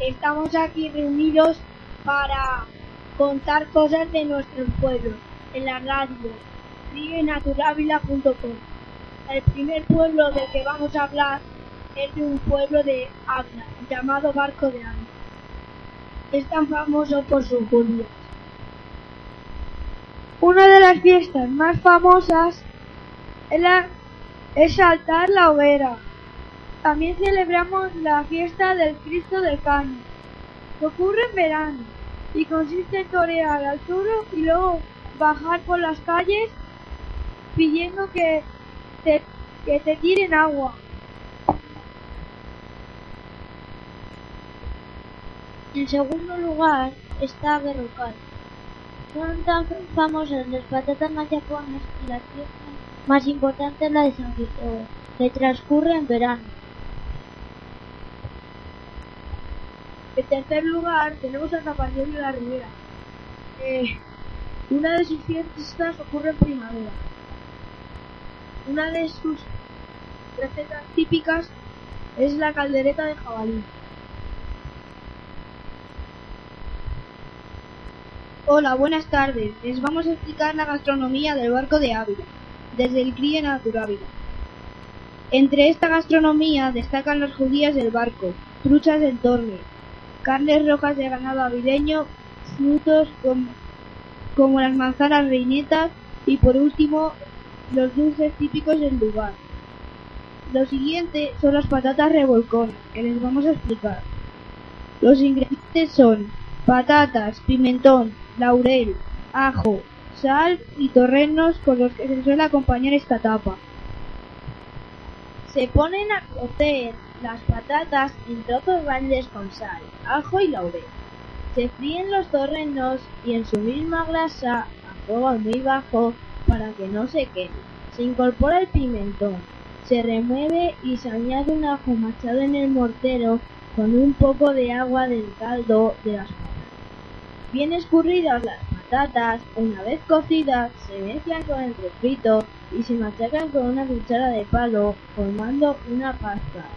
Estamos aquí reunidos para contar cosas de nuestros pueblos en la radio rionaturávila.com. El primer pueblo del que vamos a hablar es de un pueblo de Ávila llamado Barco de Ávila. Es tan famoso por sus judías. Una de las fiestas más famosas es saltar la hoguera. También celebramos la fiesta del Cristo del Caño, que ocurre en verano y consiste en torear al toro y luego bajar por las calles pidiendo que te tiren agua. En segundo lugar está Berrocal. Son tan famosas las patatas machaconas y la fiesta más importante es la de San Cristóbal, que transcurre en verano. En tercer lugar tenemos a San Bartolomé de la Ribera. Una de sus fiestas ocurre en primavera. Una de sus recetas típicas es la caldereta de jabalí. Hola, buenas tardes. Les vamos a explicar la gastronomía del Barco de Ávila, desde el Crío Naturávila. Entre esta gastronomía destacan las judías del barco, truchas del Torme, carnes rojas de ganado avileño, frutos como las manzanas reinetas y por último los dulces típicos del lugar. Lo siguiente son las patatas revolconas, que les vamos a explicar. Los ingredientes son patatas, pimentón, laurel, ajo, sal y torrenos con los que se suele acompañar esta tapa. Se ponen a cocer las patatas en trozos grandes con sal, ajo y laurel. Se fríen los torrenos y en su misma grasa a fuego muy bajo para que no se queme. Se incorpora el pimentón, se remueve y se añade un ajo machado en el mortero con un poco de agua del caldo de las patatas. Bien escurridas las patatas, una vez cocidas, se mezclan con el refrito y se machacan con una cuchara de palo, formando una pasta.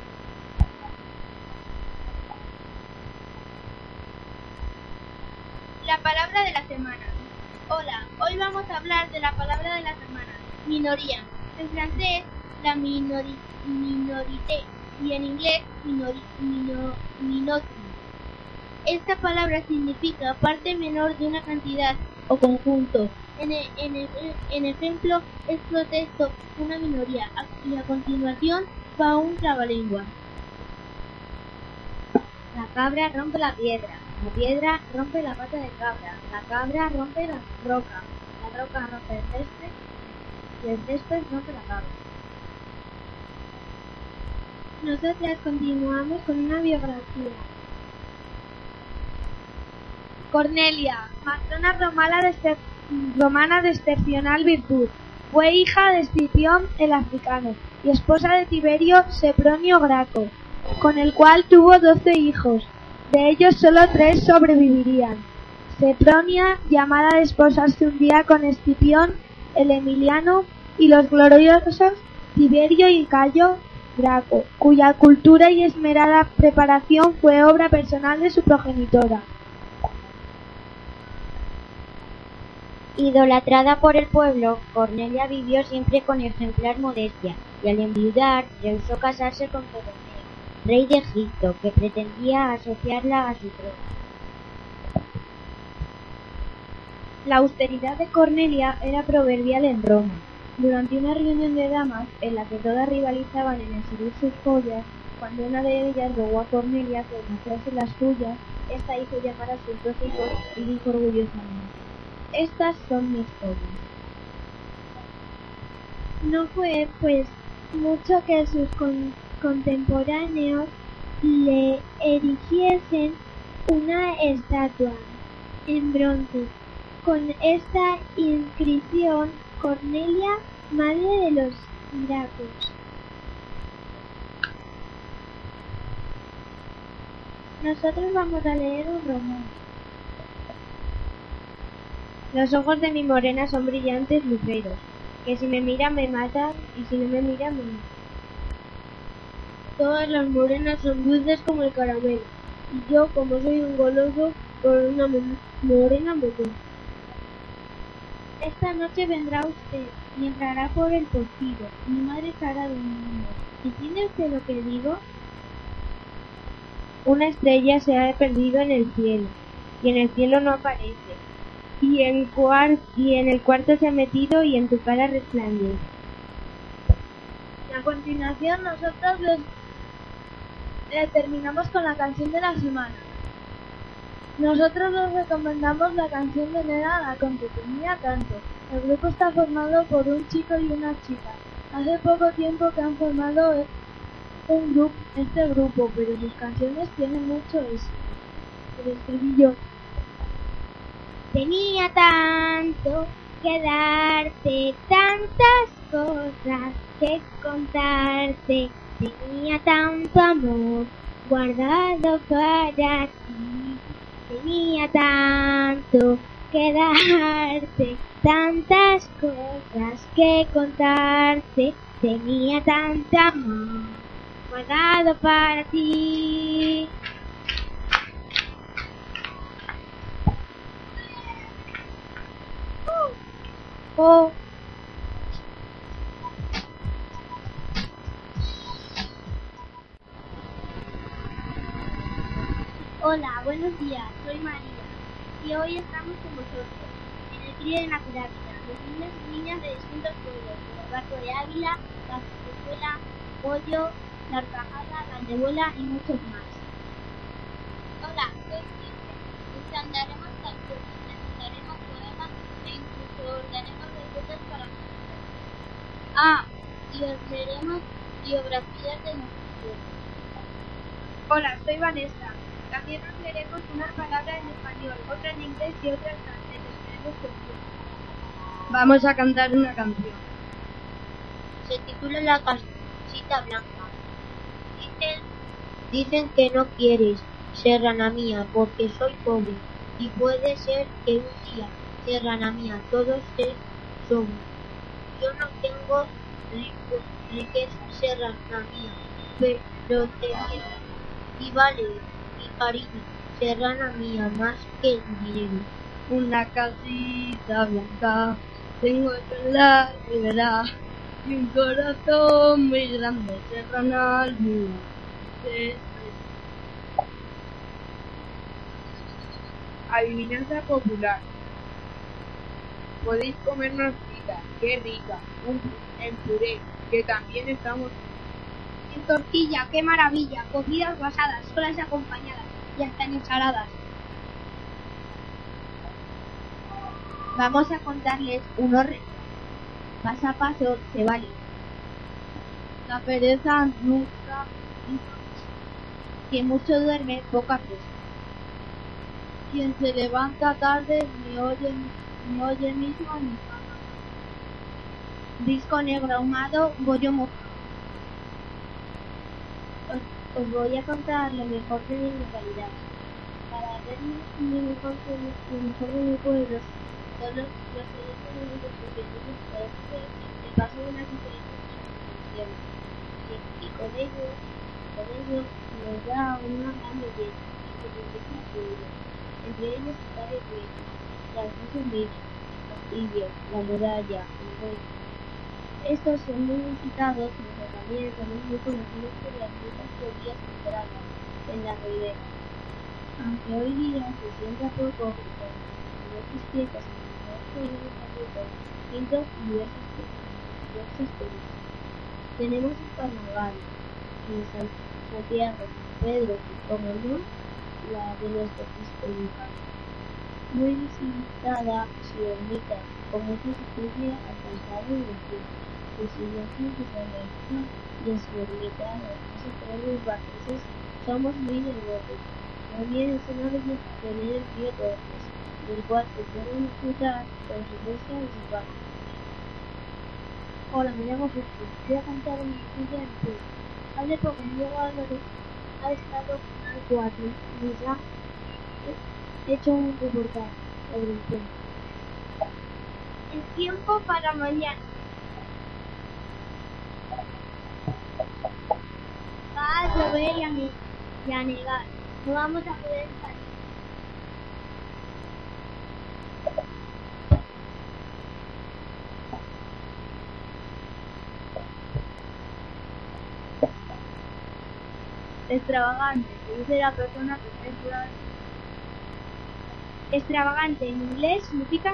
La palabra de la semana. Hola, hoy vamos a hablar de la palabra de la semana, minoría. En francés, la minorité y en inglés, minority. Esta palabra significa parte menor de una cantidad o conjunto. En ejemplo, es protesto una minoría y a continuación va un trabalengua. La cabra rompe la piedra rompe la pata de cabra, la cabra rompe la roca rompe el césped y el césped rompe la cabra. Nosotras continuamos con una biografía. Cornelia, matrona romana de excepcional virtud, fue hija de Escipión el africano y esposa de Tiberio Sempronio Graco, con el cual tuvo 12 hijos. De ellos solo 3 sobrevivirían. Sempronia, llamada a desposarse un día con Escipión el Emiliano, y los gloriosos Tiberio y Cayo Graco, cuya cultura y esmerada preparación fue obra personal de su progenitora. Idolatrada por el pueblo, Cornelia vivió siempre con ejemplar modestia y al enviudar rehusó casarse con Ptolomeo, rey de Egipto, que pretendía asociarla a su trono. La austeridad de Cornelia era proverbial en Roma. Durante una reunión de damas en la que todas rivalizaban en exhibir sus joyas, cuando una de ellas rogó a Cornelia que mostrase las suyas, esta hizo llamar a sus 12 hijos y dijo orgullosamente: estas son mis joyas. No fue, pues, mucho que sus contemporáneos le erigiesen una estatua en bronce con esta inscripción: Cornelia, madre de los Gracos. Nosotros vamos a leer un romance. Los ojos de mi morena son brillantes luceros, que si me miran me matan y si no me miran me matan. Todas las morenas son dulces como el caramelo, y yo, como soy un goloso, con una morena me quedo. Esta noche vendrá usted y entrará por el postigo. Mi madre estará durmiendo. ¿Entiende usted lo que digo? Una estrella se ha perdido en el cielo, y en el cielo no aparece, y en el cuarto se ha metido y en tu cara resplandece. A continuación nosotros terminamos con la canción de la semana. Nosotros os recomendamos la canción de Nena la Conte, tenía tanto. El grupo está formado por un chico y una chica. Hace poco tiempo que han formado este grupo, pero sus canciones tienen mucho éxito. El estribillo. Tenía tanto que darte, tantas cosas que contarte, tenía tanto amor guardado para ti, tenía tanto que darte, tantas cosas que contarte, tenía tanto amor guardado para ti. Oh. Hola, buenos días, soy María y hoy estamos con vosotros en el CRIE de Naturávila, los niños y niñas de distintos pueblos, como el Barco de Ávila, la Escuela, Pollo, la Horcajada, la Aldebuela y muchos más. Hola, soy Silvia. Cantaremos canciones, recitaremos poemas e incluso ordenaremos recetas para nosotros. Y os leeremos biografías de nuestros pueblos. Hola, soy Vanessa. También os leeremos unas palabras en español, otras en inglés y otras en francés. Esperemos que os guste. Vamos a cantar una canción. Se titula La Casita Blanca. Dicen que no quieres, serrana mía, porque soy pobre, y puede ser que un día, serrana mía, todos se sobre. Yo no tengo riqueza, serrana mía, pero te quiero, y vale mi cariño, serrana mía, más que el dinero. Una casita blanca tengo en la ribera y un corazón muy grande, serranal mío. Adivinanza popular. Podéis comer una frita, qué rica, en puré, que también estamos En tortilla, qué maravilla, cocidas o asadas, solas y acompañadas, y hasta en ensaladas. Vamos a contarles unos retos. Paso a paso se vale. La pereza nunca, Quien mucho duerme, poco apresa. quien se levanta tarde me oye mismo a mi cama. Disco negro ahumado, bollo mojado. Os voy a contar lo mejor de mi localidad. Para ver lo mejor de mi pueblo, son los teléfonos que el paso de las diferentes generaciones. Y con ello nos da una gran belleza que contiene el pueblo. Entre ellos está el río, las luces bellas, los castillos, la muralla, el rey. Estos son muy visitados, pero también son muy conocidos por las muchas teorías entradas en la ribera. Aunque hoy día se sienta poco, porque en estos fiestas en los pueblos pintos y diversas teorías. Tenemos el carnaval en Santiago, Pedro y como no, la de nuestro Cristo Lucas. Muy visitada su ermita, con mucha asistencia alcanzada en el cielo. Sus iglesias de San Lorenzo y en su ermita, los pueblos barceses, somos muy devotos. También es una belleza tener el río Torres, del cual se pueden disfrutar con su pesca y sus barcos. Hola, me llamo Jesús. Voy a contar una historia del pueblo. Hace poco Diego Álvarez ha estado en el 4 y nos ha hecho un reportaje sobre el tema. El tiempo para mañana. Va a llover y a nevar. No vamos a poder salir. Extravagante, se dice la persona que está fuera de... Extravagante en inglés significa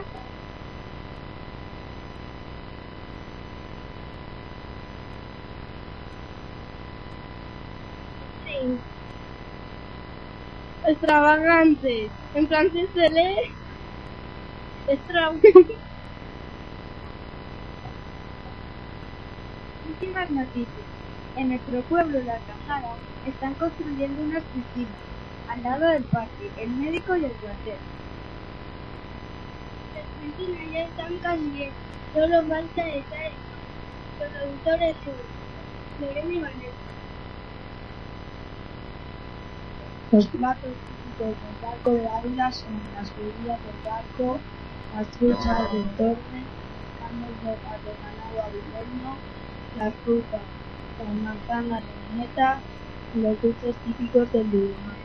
Extravagante, en francés se lee extravagante. Últimas noticias. En nuestro pueblo, La Cajara, están construyendo unas piscinas al lado del parque, el médico y el plantel. las piscinas ya están casi bien. Solo falta echar los productores Lorena y Vanessa. Los platos típicos del barco de Ávila son las bebidas del barco, las truchas del torne, las carnes de ganado avileño, las frutas, las manzanas de meta y los dulces típicos del Dudumar.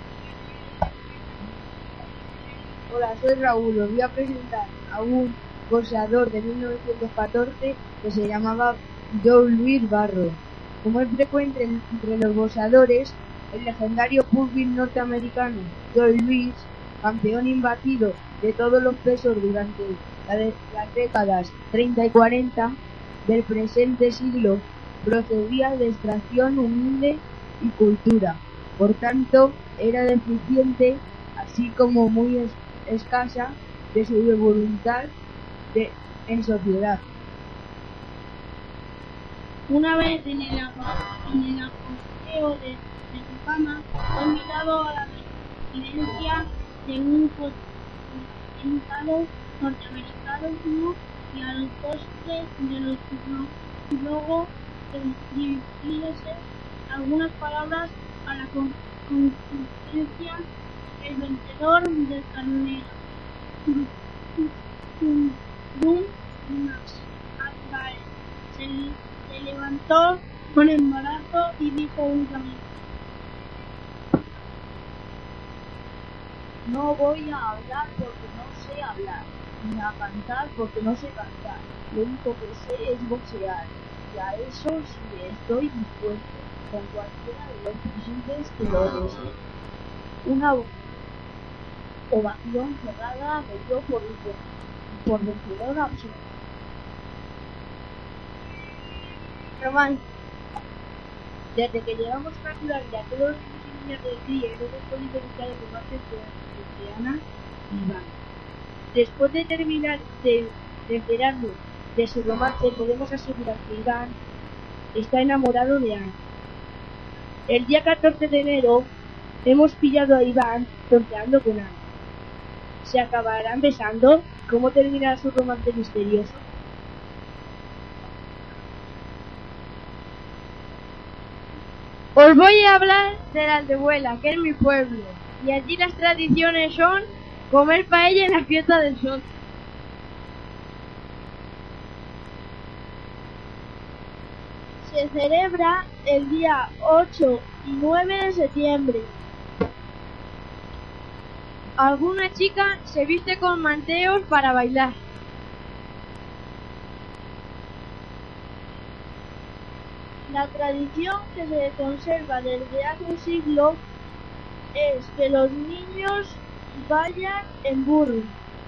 Hola, soy Raúl. Os voy a presentar a un boxeador de 1914 que se llamaba Joe Louis Barrow. Como es frecuente entre los boxeadores, el legendario pugil norteamericano Joe Louis, campeón imbatido de todos los pesos durante las décadas 30 y 40 del presente siglo, procedía de extracción humilde y cultura. Por tanto, era deficiente, así como muy escasa, de su voluntad en sociedad. Una vez en el apogeo de su fama, fue invitado a la presidencia de un potentado norteamericano y a los postres de los luego dirigirse algunas palabras a la concurrencia. El vencedor del carnero, se levantó con embarazo y dijo únicamente: No voy a hablar porque no sé hablar, ni a cantar porque no sé cantar. Lo único que sé es boxear, y a eso sí estoy dispuesto, con cualquiera de los presentes que lo desee. Una ovación cerrada me dio por vencedor absoluto. Román, desde que llegamos a Naturalidad, todos los niños y niñas del CRIE no hemos podido evitar el romance entre Ana y Iván. Después de terminar de enterarnos de su romance, podemos asegurar que Iván está enamorado de Ana. El día 14 de enero hemos pillado a Iván tonteando con Ana. ¿Se acabarán besando? ¿Cómo terminará su romance misterioso? Os voy a hablar de la Aldehuela, que es mi pueblo, y allí las tradiciones son comer paella en la fiesta del sol. Se celebra el día 8 y 9 de septiembre. Alguna chica se viste con manteos para bailar. La tradición que se conserva desde hace un siglo es que los niños vayan en burro.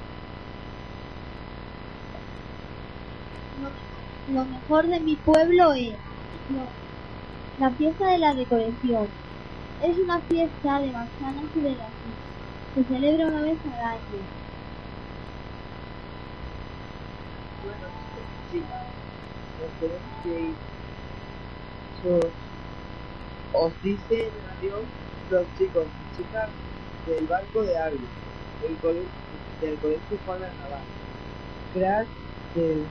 Lo mejor de mi pueblo es la fiesta de la recolección. Es una fiesta de manzanas y de racimos. Se celebra una vez al año. Bueno, sí, nos tenemos que ir. Os dicen adiós los chicos y chicas del barco de Ávila, del colegio Juana Navarro, crack del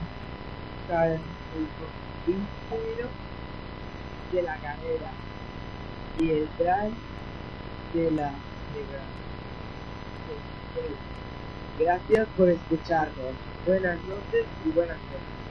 carpintero de la carrera y el crack de la Gracias por escucharnos. Buenas noches y buenas noches.